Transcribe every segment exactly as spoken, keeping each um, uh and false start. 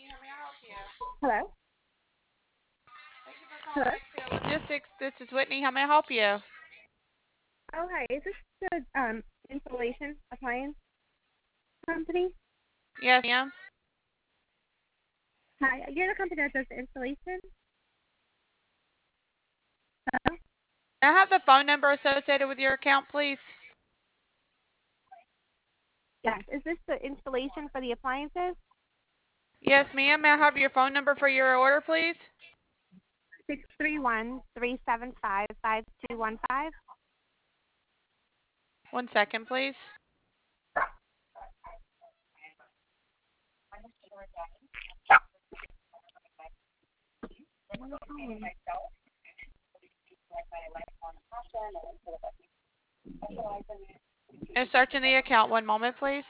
Hello? Hello? Logistics, this is Whitney. How may I help you? Oh, hi. Is this the um, installation appliance company? Yes, ma'am. Hi. You're the company that does the installation? Hello? May I have the phone number associated with your account, please? Yes. Is this the installation for the appliances? Yes, ma'am. May I have your phone number for your order, please? Six three one three seven five five two one five. One second, please. I'm searching the account. One moment, please.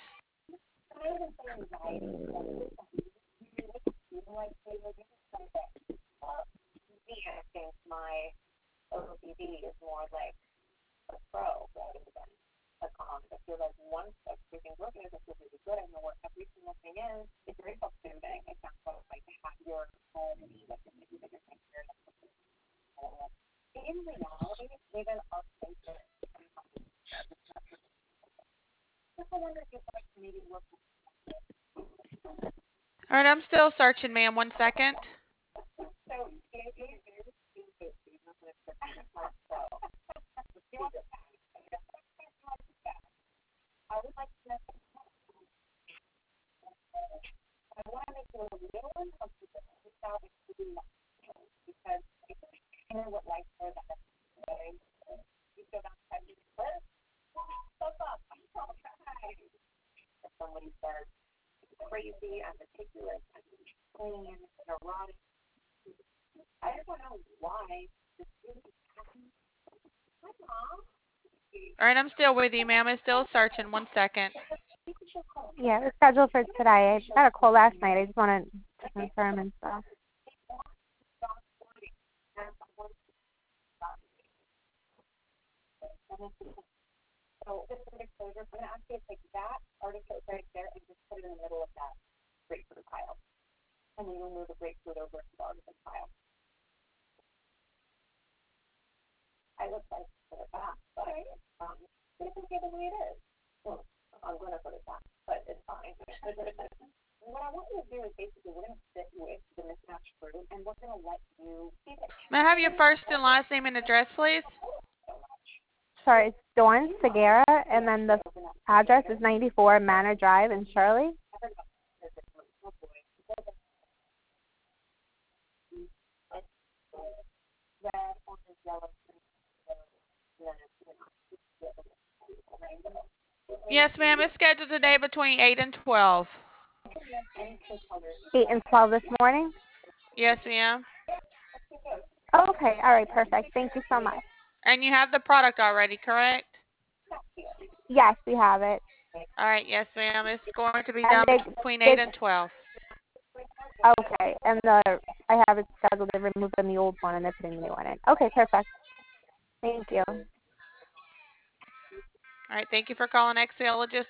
All right, I'm still searching, ma'am. One second. All right, I'm still with you, ma'am. I'm still searching. One second. Yeah, it's scheduled for today. I got a call last night. I just wanted to confirm and stuff. May I have your first and last name and address, please? Sorry, it's Dawn Segura, and then the address is ninety-four Manor Drive in Shirley. Yes, ma'am. It's scheduled today between eight and twelve. eight and twelve this morning? Yes, ma'am. Oh, okay. All right, perfect. Thank you so much. And you have the product already, correct? Yes, we have it. All right, yes, ma'am. It's going to be And done they, between they, eight and twelve. okay, and the I have it scheduled to remove the old one and they're putting the new one in. Okay, perfect. Thank you. All right, thank you for calling X L Logistics.